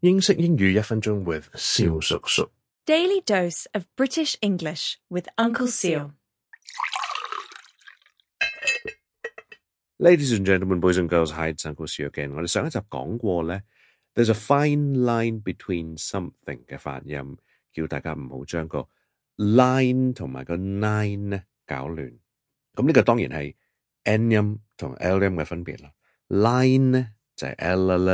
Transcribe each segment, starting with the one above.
英式英語1分鐘 with 蕭叔叔。 Daily dose of British English with Uncle Seal. Ladies and gentlemen, boys and girls, hi, it's Uncle Seal again. 我哋上一集講過咧 there's a fine line between something 嘅發音，叫大家唔好將個 line 同埋個 nine 咧搞亂。咁呢個當然係 N 音同 L 音嘅分別啦。line 咧就係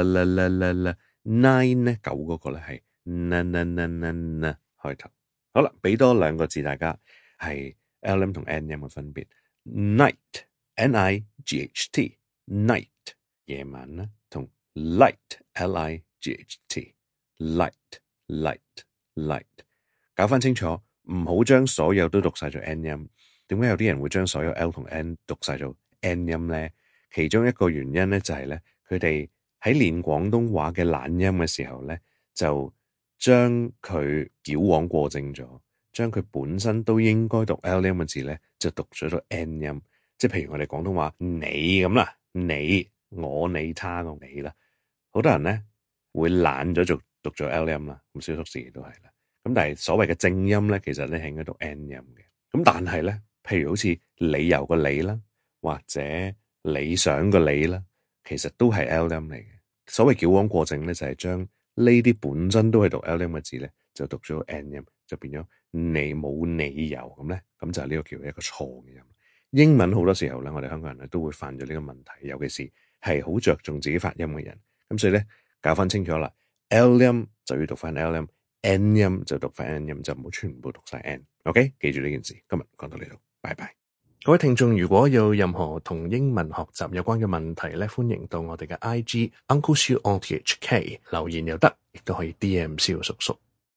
L，nine 咧9嗰個咧係 n 開頭。好啦，俾多兩個字大家係 L 音同 N 音嘅分別。night N-I-G-H-T night 夜晚啦，同 light L-I-G-H-T light 搞翻清楚，唔好將所有都讀晒做 N 音。點解有啲人會將所有 L 同 N 讀晒做 N 音咧？其中一個原因咧就係咧，佢哋喺練廣東話嘅懶音嘅時候咧，就將佢矯枉過正咗，將佢本身都應該讀 L 音嘅字咧，就讀咗做 N 音。即係譬如我哋廣東話你咁啦，你我你他個你啦，好多人咧會懶咗做讀咗 L 音啦，咁蕭叔自己都係啦。咁但係所謂嘅正音咧，其實咧係應該讀 N 音嘅。咁但係咧，譬如好似理由個理啦，或者理想個理啦，其實都係 L 音嚟嘅。所謂矯枉過正咧，就係將呢啲本身都係讀 L 音嘅字咧，就讀咗 N 音，就變咗你冇理由咁咧，咁就係呢個叫一個錯嘅音。英文好多時候咧，我哋香港人咧都會犯咗呢個問題，尤其是係好着重自己發音嘅人。咁所以咧，搞翻清楚啦 ，L 音就要讀翻 L 音 ，N 音就讀翻 N 音，就唔好全部讀晒 N。OK， 記住呢件事。今日講到呢度，拜拜。各位聽眾，如果有任何同英文學習有關嘅問題咧，歡迎到我哋嘅 IG Uncle Siu on THK 留言又得，亦都可以 DM 蕭叔叔。